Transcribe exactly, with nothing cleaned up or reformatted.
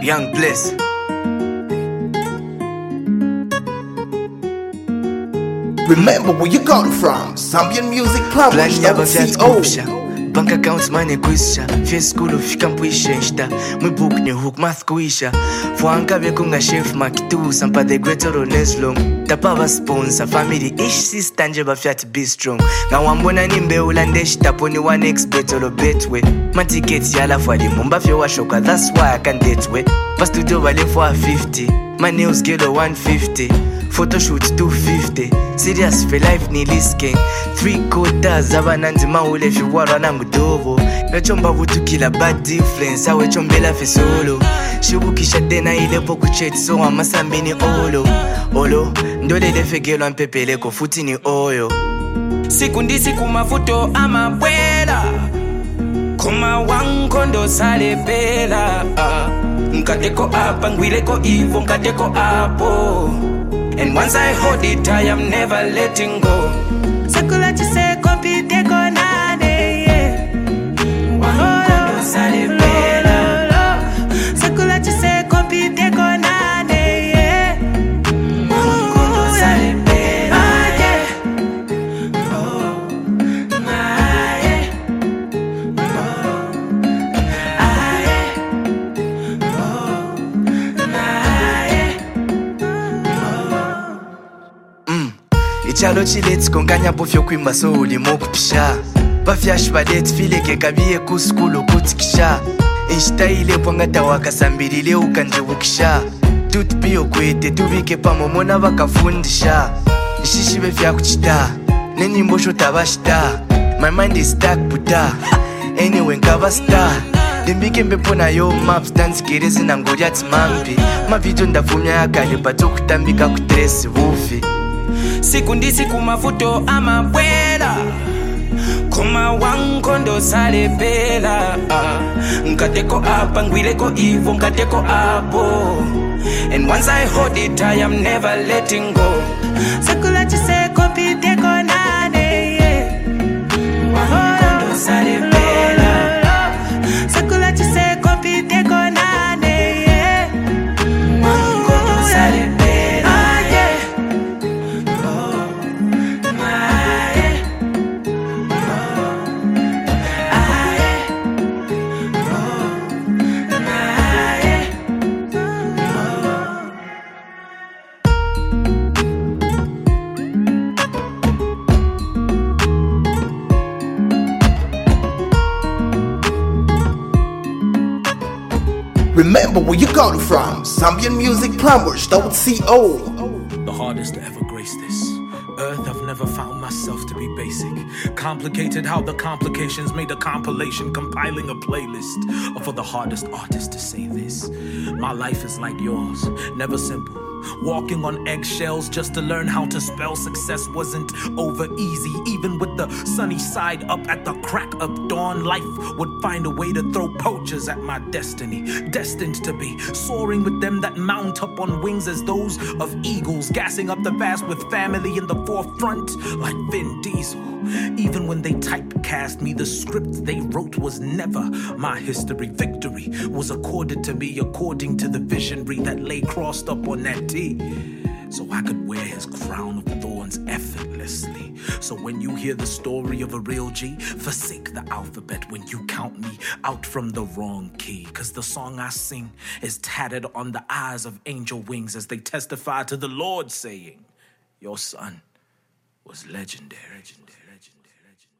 Young Bliss. Remember where you come from. Zambian Music Plumbers dot co. Bank accounts money kuisha. Fie school ufika mpuisha insta. Mwi book ni hook math kuisha. Fuanka bekunga chef makitu. Sampa the greater on Neslong. Tapava sponsor. Family ish sister nje bafyati be strong. Nga wambona nimbe ulandeshi taponi one x bet or betway. My tickets yala for the mumba fye washoka. That's why I can't date way. Pa studio vale for fifty. My nails get a one fifty. Photo shoot two fifty. Serious for life ni lisking. Three quarters abananzi maule fi warana mudovo. Nachomba vutu kila bad difference. Awe chombela fi solo. Shibukisha dena ile poku chet so amasambi ni olo. Olo, ndole lefegelo anpepele ko futi ni oyo. Sikundi siku mafuto ama bwela. Kuma wankondo sale bela. Nkateko apa ngwileko ivo nkateko apo. And once I hold it, I am never letting go. Sakula chise kopi teko nane, yeah. Wankondo sale bela. Sakula chise kopi teko nane, yeah. Wankondo sale bela, yeah. Oh, nah, yeah. Oh, ah, yeah. Oh, nah, yeah. Ichalo chileti konganya pofyo kwimba so ulimo kupisha. Bafyash badet file ke kabiye kuskulu kutikisha. Inshita ile pongata wakasambirile ukanje wukisha. Tutupio kwete tubike pamomona bakafundisha. Ishishibe fya kuchita. Neni mbosho tabashita. My mind is stuck buta. Anyway nkaba star. Dimbike mbepona yo maps dance kirezi na ngoriati mampi. Ma video ndafumya yakale bato kutambika kutresi wufi. Sikundi siku mafuto ama bwela. Kuma wankondo sale bela. Nkateko apa ngwileko ivo nkateko apo. And once I hold it, I am never letting go. Sakula chise kopi teko nane, yeah. Wankondo sale bela. Sakula chise kopi teko nane, yeah. Wankondo sale bela. Remember where you come from. Zambian Music Plumbers dot co. The hardest to ever grace this earth, I've never found myself to be basic. Complicated how the complications made a compilation, compiling a playlist for the hardest artist to say this. My life is like yours, never simple. Walking on eggshells just to learn how to spell success wasn't over easy. Even with the sunny side up at the crack of dawn, life would find a way to throw poachers at my destiny. Destined to be soaring with them that mount up on wings as those of eagles, gassing up the vast with family in the forefront like Vin Diesel. Even when they typecast me, the script they wrote was never my history. Victory was accorded to me according to the visionary that lay crossed up on that T, so I could wear his crown of thorns effortlessly. So when you hear the story of a real G, forsake the alphabet when you count me out from the wrong key. Cause the song I sing is tattered on the eyes of angel wings as they testify to the Lord saying, your son was legendary. legendary, legendary, legendary.